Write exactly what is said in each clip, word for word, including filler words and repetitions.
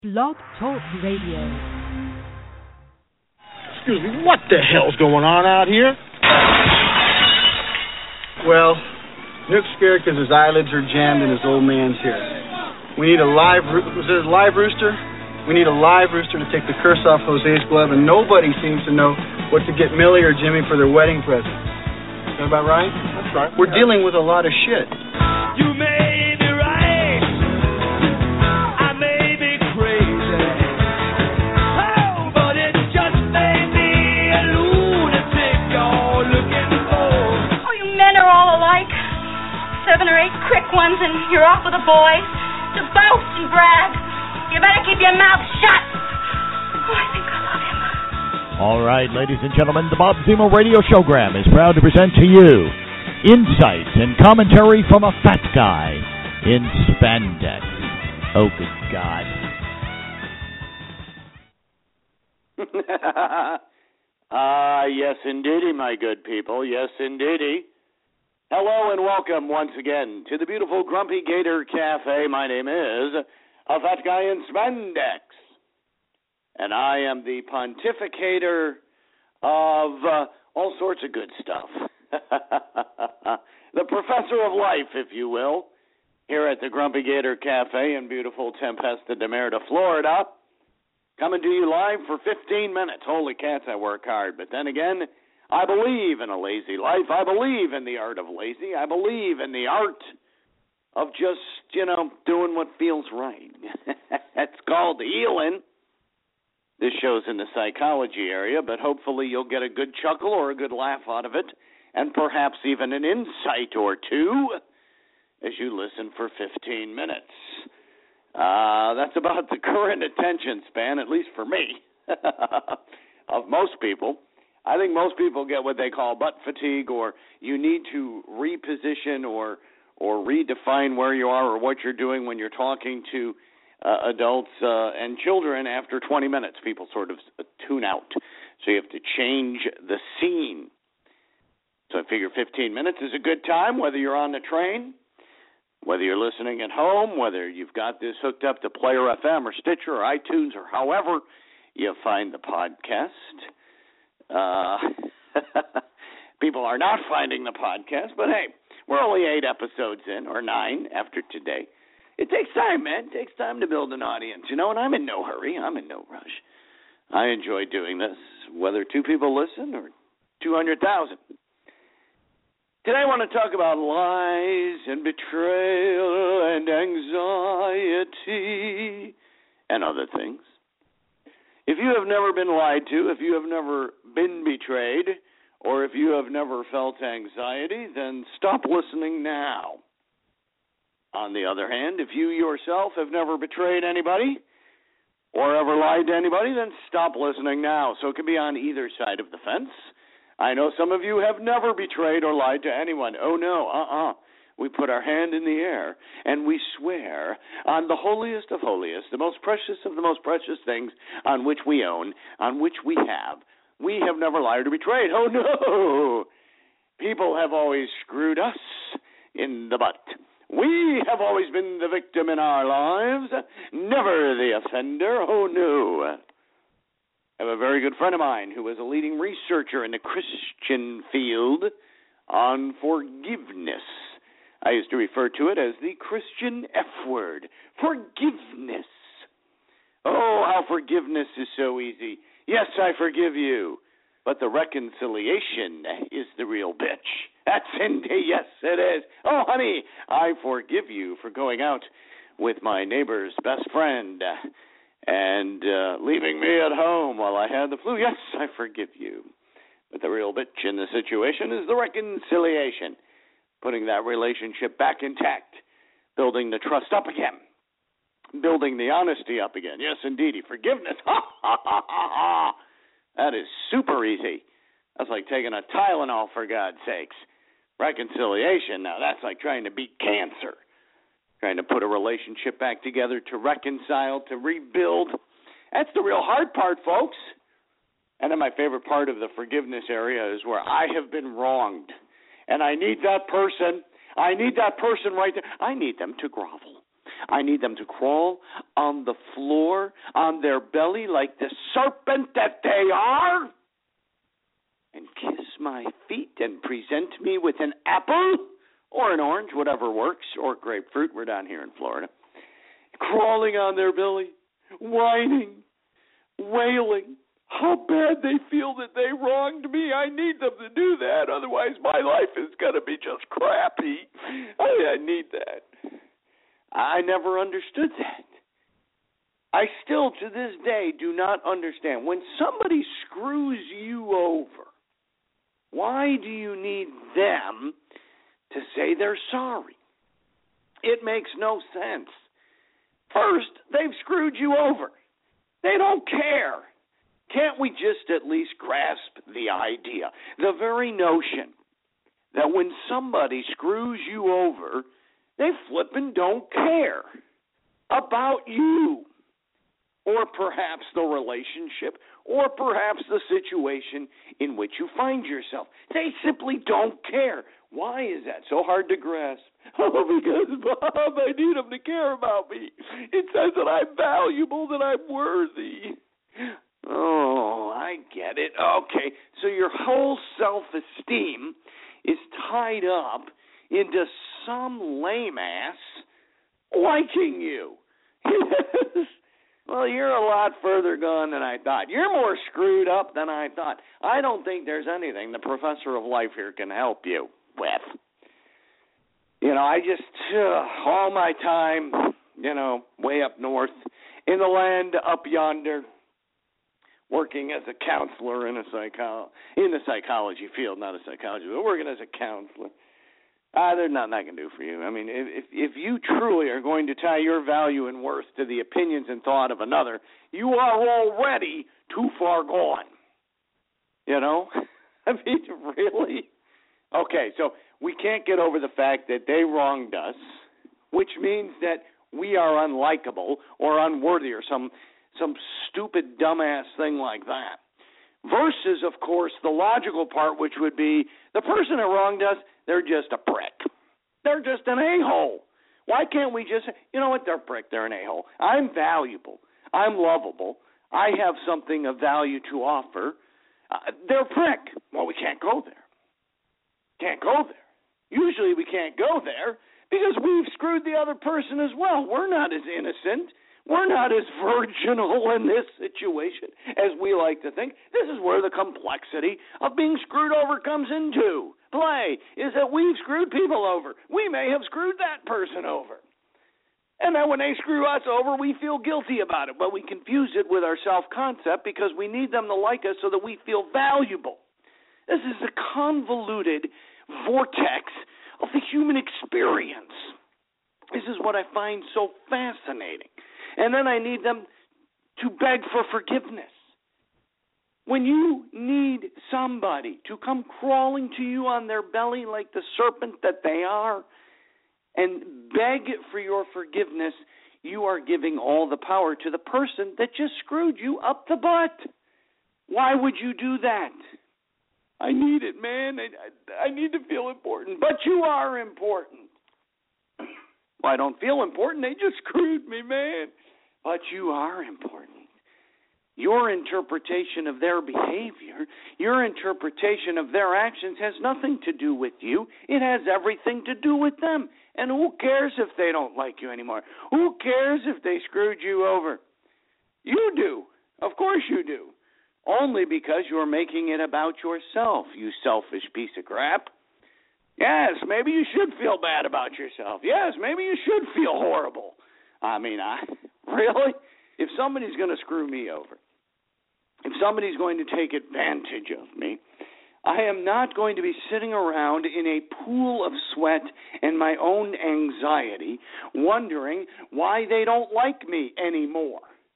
Blog Talk Radio. Excuse me, what the hell's going on out here? Well, Nook's scared because his eyelids are jammed and his old man's here. We need a live, roo- was it a live rooster? We need a live rooster to take the curse off Jose's glove, and nobody seems to know what to get Millie or Jimmy for their wedding present. Is that about right? That's right. We're yeah. dealing with a lot of shit. You may be right. I may be crazy. Oh, but it just may be a lunatic you're looking for. Oh, you men are all alike. Seven or eight quick ones and you're off with the boys to boast and brag. You better keep your mouth shut. Oh, I think I love him. All right, ladies and gentlemen, the Bob Zemo Radio Showgram is proud to present to you insight and commentary from a fat guy in spandex. Oh, good God. Ah, uh, yes, indeedy, my good people. Yes, indeedy. Hello and welcome once again to the beautiful Grumpy Gator Cafe. My name is a fat guy in spandex, and I am the pontificator of uh, all sorts of good stuff. The professor of life, if you will, here at the Grumpy Gator Cafe in beautiful Tempesta de Merida, Florida, coming to you live for fifteen minutes. Holy cats, I work hard, but then again, I believe in a lazy life. I believe in the art of lazy. I believe in the art of just, you know, doing what feels right. That's called healing. This show's in the psychology area, but hopefully you'll get a good chuckle or a good laugh out of it, and perhaps even an insight or two as you listen for fifteen minutes. Uh, that's about the current attention span, at least for me, of most people. I think most people get what they call butt fatigue, or you need to reposition or or redefine where you are or what you're doing when you're talking to uh, adults uh, and children. After twenty minutes, people sort of tune out. So you have to change the scene. So I figure fifteen minutes is a good time, whether you're on the train, whether you're listening at home, whether you've got this hooked up to Player F M or Stitcher or iTunes or however you find the podcast. Uh, people are not finding the podcast, but hey, we're only eight episodes in, or nine after today. It takes time, man. It takes time to build an audience, you know, and I'm in no hurry. I'm in no rush. I enjoy doing this, whether two people listen or two hundred thousand. Today I want to talk about lies and betrayal and anxiety and other things. If you have never been lied to, if you have never been betrayed, or if you have never felt anxiety, then stop listening now. On the other hand, if you yourself have never betrayed anybody or ever lied to anybody, then stop listening now. So it can be on either side of the fence. I know some of you have never betrayed or lied to anyone. Oh, no, uh-uh. We put our hand in the air and we swear on the holiest of holiest, the most precious of the most precious things on which we own, on which we have. We have never lied or betrayed. Oh, no. People have always screwed us in the butt. We have always been the victim in our lives, never the offender. Oh, no. I have a very good friend of mine who is a leading researcher in the Christian field on forgiveness. I used to refer to it as the Christian F word, forgiveness. Oh, how forgiveness is so easy. Yes, I forgive you, but the reconciliation is the real bitch. That's indeed, yes, it is. Oh, honey, I forgive you for going out with my neighbor's best friend and uh, leaving me at home while I had the flu. Yes, I forgive you. But the real bitch in the situation is the reconciliation. Putting that relationship back intact, building the trust up again, building the honesty up again. Yes, indeedy, forgiveness. Ha, ha, ha, ha, ha. That is super easy. That's like taking a Tylenol, for God's sakes. Reconciliation, now that's like trying to beat cancer, trying to put a relationship back together, to reconcile, to rebuild. That's the real hard part, folks. And then my favorite part of the forgiveness area is where I have been wronged. And I need that person, I need that person right there. I need them to grovel. I need them to crawl on the floor, on their belly like the serpent that they are, and kiss my feet and present me with an apple or an orange, whatever works, or grapefruit. We're down here in Florida. Crawling on their belly, whining, wailing, how bad they feel that they wronged me. I need them to do that, otherwise my life is going to be just crappy. I, I need that. I never understood that. I still, to this day, do not understand. When somebody screws you over, why do you need them to say they're sorry? It makes no sense. First, they've screwed you over. They don't care. Can't we just at least grasp the idea, the very notion that when somebody screws you over, they flippin' don't care about you, or perhaps the relationship, or perhaps the situation in which you find yourself. They simply don't care. Why is that so hard to grasp? Oh, because, Bob, I need them to care about me. It says that I'm valuable, that I'm worthy. Oh, I get it. Okay, so your whole self-esteem is tied up into some lame-ass liking you. Yes. Well, you're a lot further gone than I thought. You're more screwed up than I thought. I don't think there's anything the professor of life here can help you with. You know, I just, uh, all my time, you know, way up north, in the land up yonder, working as a counselor in a psycho- in the psychology field, not a psychologist, but working as a counselor. Uh, there's nothing I can do for you. I mean, if if you truly are going to tie your value and worth to the opinions and thought of another, you are already too far gone. You know? I mean, really? Okay, so we can't get over the fact that they wronged us, which means that we are unlikable or unworthy or some some stupid, dumbass thing like that. Versus, of course, the logical part, which would be the person that wronged us, they're just a prick. They're just an a-hole. Why can't we just say, you know what, they're a prick, they're an a-hole. I'm valuable. I'm lovable. I have something of value to offer. Uh, they're a prick. Well, we can't go there. Can't go there. Usually we can't go there because we've screwed the other person as well. We're not as innocent. We're not as virginal in this situation as we like to think. This is where the complexity of being screwed over comes into play, is that we've screwed people over. We may have screwed that person over. And then when they screw us over, we feel guilty about it. But we confuse it with our self-concept because we need them to like us so that we feel valuable. This is a convoluted vortex of the human experience. This is what I find so fascinating. And then I need them to beg for forgiveness. When you need somebody to come crawling to you on their belly like the serpent that they are and beg for your forgiveness, you are giving all the power to the person that just screwed you up the butt. Why would you do that? I need it, man. I, I, I need to feel important. But you are important. Well, I don't feel important. They just screwed me, man. But you are important. Your interpretation of their behavior, your interpretation of their actions has nothing to do with you. It has everything to do with them. And who cares if they don't like you anymore? Who cares if they screwed you over? You do. Of course you do. Only because you're making it about yourself, you selfish piece of crap. Yes, maybe you should feel bad about yourself. Yes, maybe you should feel horrible. I mean, I really? If somebody's going to screw me over, if somebody's going to take advantage of me, I am not going to be sitting around in a pool of sweat and my own anxiety wondering why they don't like me anymore.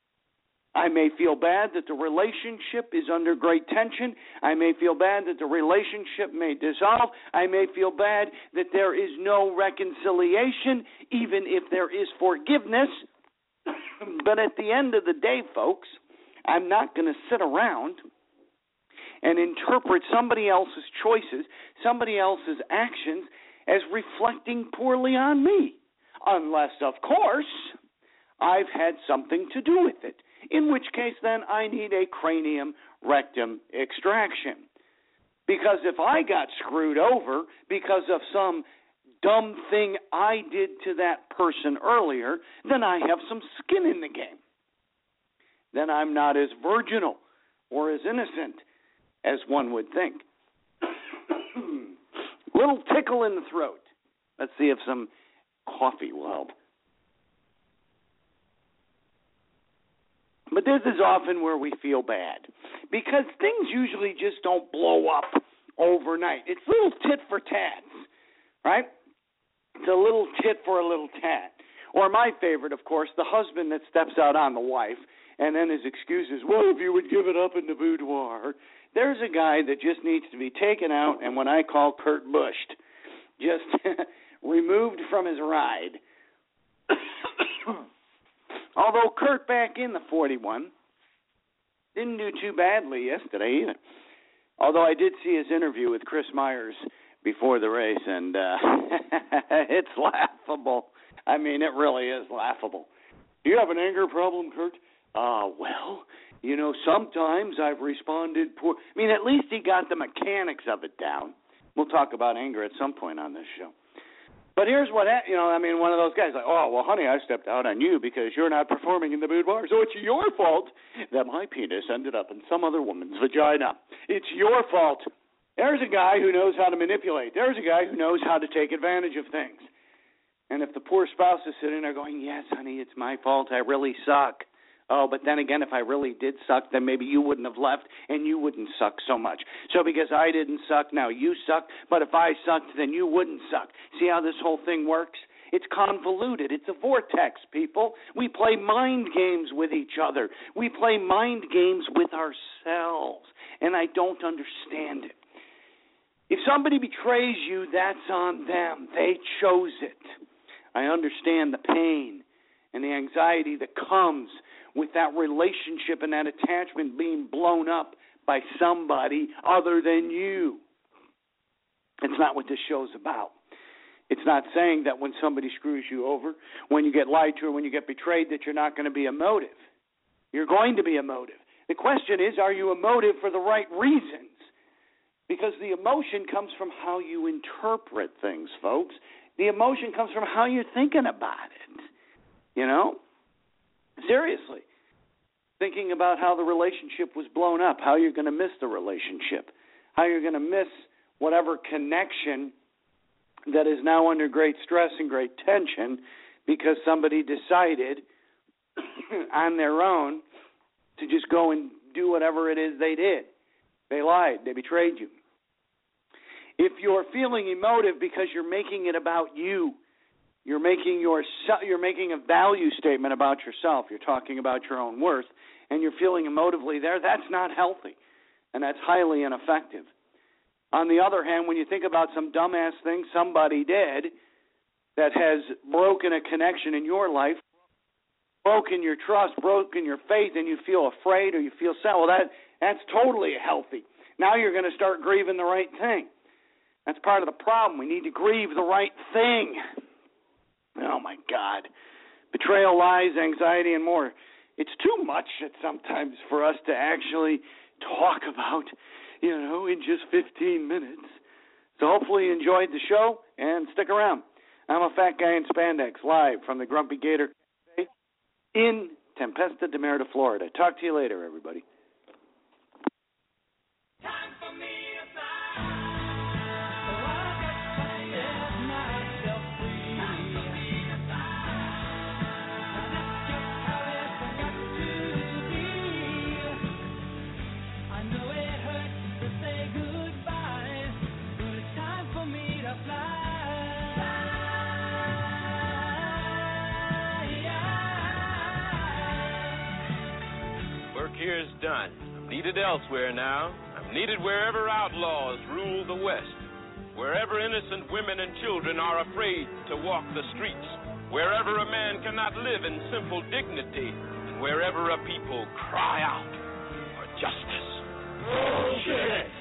I may feel bad that the relationship is under great tension. I may feel bad that the relationship may dissolve. I may feel bad that there is no reconciliation, even if there is forgiveness. But at the end of the day, folks, I'm not going to sit around and interpret somebody else's choices, somebody else's actions as reflecting poorly on me. Unless, of course, I've had something to do with it, in which case then I need a cranium rectum extraction. Because if I got screwed over because of some dumb thing I did to that person earlier, then I have some skin in the game. Then I'm not as virginal or as innocent as one would think. Little tickle in the throat. Let's see if some coffee will help. But this is often where we feel bad, because things usually just don't blow up overnight. It's little tit for tats, right? It's a little tit for a little tat. Or my favorite, of course, the husband that steps out on the wife, and then his excuse is, well, if you would give it up in the boudoir. There's a guy that just needs to be taken out and what I call Kurt Bushed, just removed from his ride. Although Kurt, back in the forty-one, didn't do too badly yesterday either. Although I did see his interview with Chris Myers before the race, and uh, it's laughable. I mean, it really is laughable. Do you have an anger problem, Kurt? Uh, well, you know, sometimes I've responded poor. I mean, at least he got the mechanics of it down. We'll talk about anger at some point on this show. But here's what, ha- you know, I mean, one of those guys like, oh, well, honey, I stepped out on you because you're not performing in the boudoir, so it's your fault that my penis ended up in some other woman's vagina. It's your fault. There's a guy who knows how to manipulate. There's a guy who knows how to take advantage of things. And if the poor spouse is sitting there going, yes, honey, it's my fault, I really suck. Oh, but then again, if I really did suck, then maybe you wouldn't have left and you wouldn't suck so much. So because I didn't suck, now you suck, but if I sucked, then you wouldn't suck. See how this whole thing works? It's convoluted. It's a vortex, people. We play mind games with each other. We play mind games with ourselves, and I don't understand it. If somebody betrays you, that's on them. They chose it. I understand the pain and the anxiety that comes with that relationship and that attachment being blown up by somebody other than you. It's not what this show's about. It's not saying that when somebody screws you over, when you get lied to or when you get betrayed, that you're not going to be emotive. You're going to be emotive. The question is, are you emotive for the right reasons? Because the emotion comes from how you interpret things, folks. The emotion comes from how you're thinking about it. You know? Seriously. Thinking about how the relationship was blown up, how you're going to miss the relationship, how you're going to miss whatever connection that is now under great stress and great tension because somebody decided on their own to just go and do whatever it is they did. They lied. They betrayed you. If you're feeling emotive because you're making it about you, You're making your you're making a value statement about yourself. You're talking about your own worth, and you're feeling emotively there. That's not healthy, and that's highly ineffective. On the other hand, when you think about some dumbass thing somebody did that has broken a connection in your life, broken your trust, broken your faith, and you feel afraid or you feel sad, well, that that's totally healthy. Now you're going to start grieving the right thing. That's part of the problem. We need to grieve the right thing. Oh, my God. Betrayal, lies, anxiety, and more. It's too much sometimes for us to actually talk about, you know, in just fifteen minutes. So hopefully you enjoyed the show, and stick around. I'm a fat guy in spandex, live from the Grumpy Gator Cafe in Tempesta de Merida, Florida. Talk to you later, everybody. Time for me to fly. Here is done. I'm needed elsewhere now. I'm needed wherever outlaws rule the West, wherever innocent women and children are afraid to walk the streets, wherever a man cannot live in simple dignity, and wherever a people cry out for justice. Bullshit!